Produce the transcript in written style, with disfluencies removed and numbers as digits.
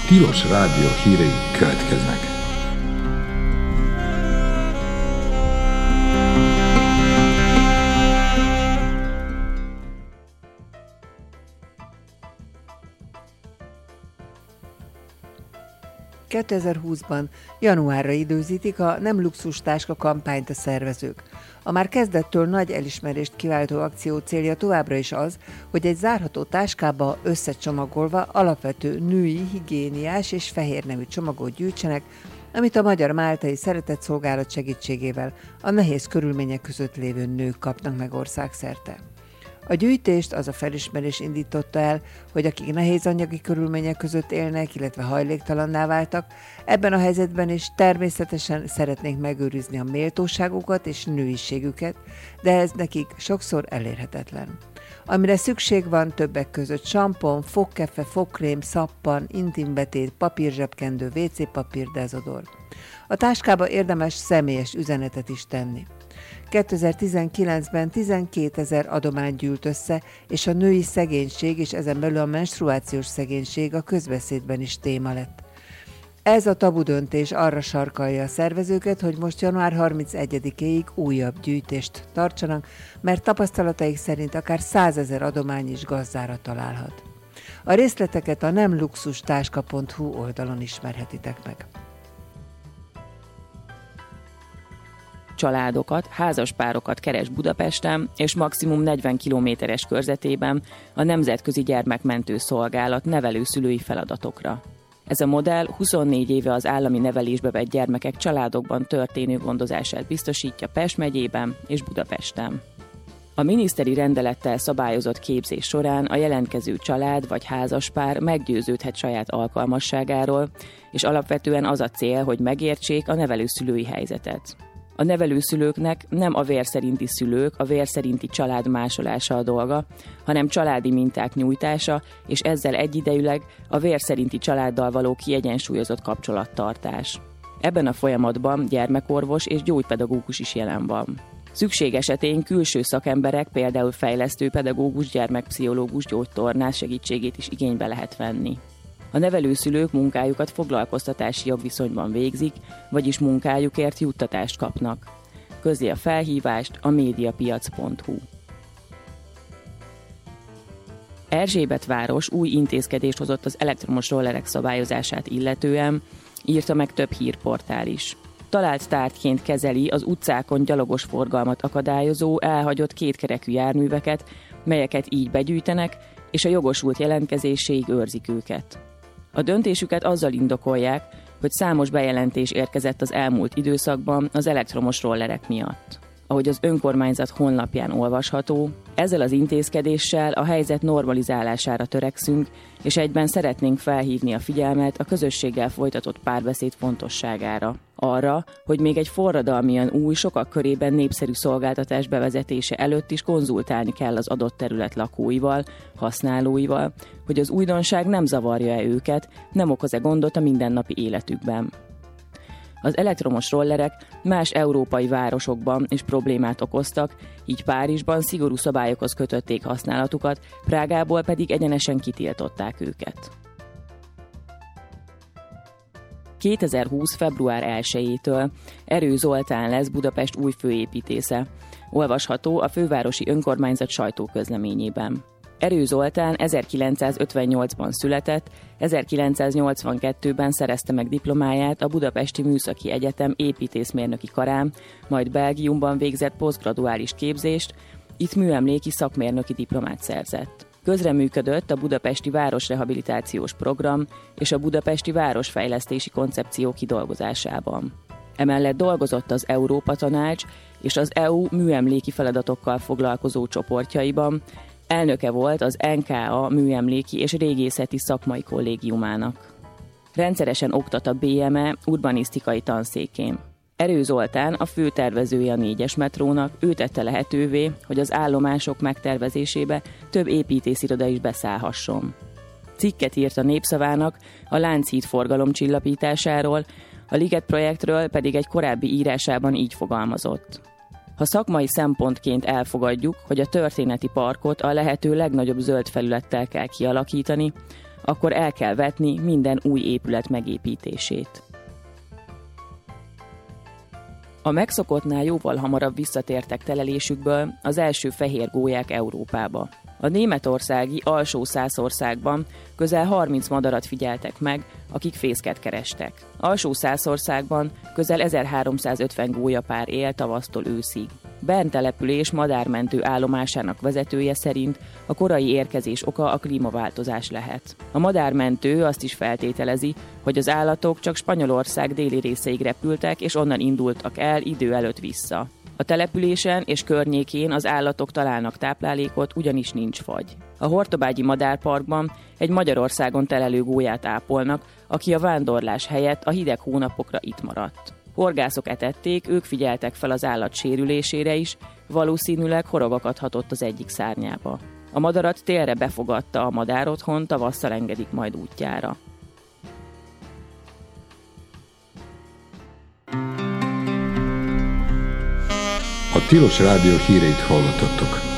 Tilos Rádió hírei következnek. ...2020-ban januárra időzítik a Nem luxus táska kampányt a szervezők. A már kezdettől nagy elismerést kiváltó akció célja továbbra is az, hogy egy zárható táskába összecsomagolva alapvető női, higiéniás és fehér nemű csomagot gyűjtsenek, amit a Magyar Máltai Szeretetszolgálat segítségével a nehéz körülmények között lévő nők kapnak meg országszerte. A gyűjtést az a felismerés indította el, hogy akik nehéz anyagi körülmények között élnek, illetve hajléktalanná váltak, ebben a helyzetben is természetesen szeretnénk megőrizni a méltóságukat és nőiségüket, de ez nekik sokszor elérhetetlen. Amire szükség van többek között sampon, fogkefe, fogkrém, szappan, intimbetét, papírzsebkendő, WC-papír, dezodor. A táskába érdemes személyes üzenetet is tenni. 2019-ben 12 000 adomány gyűlt össze, és a női szegénység és ezen belül a menstruációs szegénység a közbeszédben is téma lett. Ez a tabu döntés arra sarkalja a szervezőket, hogy most január 31-éig újabb gyűjtést tartsanak, mert tapasztalataik szerint akár 100 000 adomány is gazdára találhat. A részleteket a nemluxustáska.hu oldalon ismerhetitek meg. Családokat, házaspárokat keres Budapesten, és maximum 40 kilométeres körzetében a Nemzetközi Gyermekmentő Szolgálat nevelőszülői feladatokra. Ez a modell 24 éve az állami nevelésbe vett gyermekek családokban történő gondozását biztosítja Pest megyében és Budapesten. A miniszteri rendelettel szabályozott képzés során a jelentkező család vagy házaspár meggyőződhet saját alkalmasságáról, és alapvetően az a cél, hogy megértsék a nevelőszülői helyzetet. A nevelőszülőknek nem a vér szerinti szülők, a vér szerinti család másolása a dolga, hanem családi minták nyújtása, és ezzel egyidejűleg a vér szerinti családdal való kiegyensúlyozott kapcsolattartás. Ebben a folyamatban gyermekorvos és gyógypedagógus is jelen van. Szükség esetén külső szakemberek, például fejlesztőpedagógus, gyermekpszichológus, gyógytornász segítségét is igénybe lehet venni. A nevelőszülők munkájukat foglalkoztatási jogviszonyban végzik, vagyis munkájukért juttatást kapnak. Közli a felhívást a mediapiac.hu. Erzsébetváros új intézkedést hozott az elektromos rollerek szabályozását illetően, írta meg több hírportál is. Talált tárgyként kezeli az utcákon gyalogos forgalmat akadályozó, elhagyott kétkerekű járműveket, melyeket így begyűjtenek, és a jogosult jelentkezéséig őrzik őket. A döntésüket azzal indokolják, hogy számos bejelentés érkezett az elmúlt időszakban az elektromos rollerek miatt. Ahogy az önkormányzat honlapján olvasható, ezzel az intézkedéssel a helyzet normalizálására törekszünk, és egyben szeretnénk felhívni a figyelmet a közösséggel folytatott párbeszéd fontosságára. Arra, hogy még egy forradalmian új, sokak körében népszerű szolgáltatás bevezetése előtt is konzultálni kell az adott terület lakóival, használóival, hogy az újdonság nem zavarja-e őket, nem okoz-e gondot a mindennapi életükben. Az elektromos rollerek más európai városokban is problémát okoztak, így Párizsban szigorú szabályokhoz kötötték használatukat, Prágából pedig egyenesen kitiltották őket. 2020. február 1-től Erő Zoltán lesz Budapest új főépítésze. Olvasható a fővárosi önkormányzat sajtóközleményében. Erő Zoltán 1958-ban született, 1982-ben szerezte meg diplomáját a Budapesti Műszaki Egyetem építészmérnöki karán, majd Belgiumban végzett posztgraduális képzést, itt műemléki szakmérnöki diplomát szerzett. Közreműködött a Budapesti Városrehabilitációs Program és a Budapesti Városfejlesztési Koncepció kidolgozásában. Emellett dolgozott az Európa Tanács és az EU műemléki feladatokkal foglalkozó csoportjaiban, elnöke volt az NKA műemléki és régészeti szakmai kollégiumának. Rendszeresen oktat a BME urbanisztikai tanszékén. Erő Zoltán a főtervezője a 4-es metrónak, ő tette lehetővé, hogy az állomások megtervezésébe több építésziroda is beszállhasson. Cikket írt a Népszavának a Lánchíd forgalomcsillapításáról, a Liget projektről pedig egy korábbi írásában így fogalmazott. Ha szakmai szempontként elfogadjuk, hogy a történeti parkot a lehető legnagyobb zöld felülettel kell kialakítani, akkor el kell vetni minden új épület megépítését. A megszokottnál jóval hamarabb visszatértek telelésükből az első fehér gólyák Európába. A németországi Alsó-Szászországban közel 30 madarat figyeltek meg, akik fészket kerestek. Alsó-Szászországban közel 1350 gólyapár él tavasztól őszig. Bern település madármentő állomásának vezetője szerint a korai érkezés oka a klímaváltozás lehet. A madármentő azt is feltételezi, hogy az állatok csak Spanyolország déli részeig repültek, és onnan indultak el idő előtt vissza. A településen és környékén az állatok találnak táplálékot, ugyanis nincs fagy. A Hortobágyi Madárparkban egy Magyarországon telelő gólyát ápolnak, aki a vándorlás helyett a hideg hónapokra itt maradt. Horgászok etették, ők figyeltek fel az állat sérülésére is, valószínűleg horog akadhatott az egyik szárnyába. A madarat télre befogadta a madárotthon, tavasszal engedik majd útjára. A Tilos Rádió híreit hallottattok.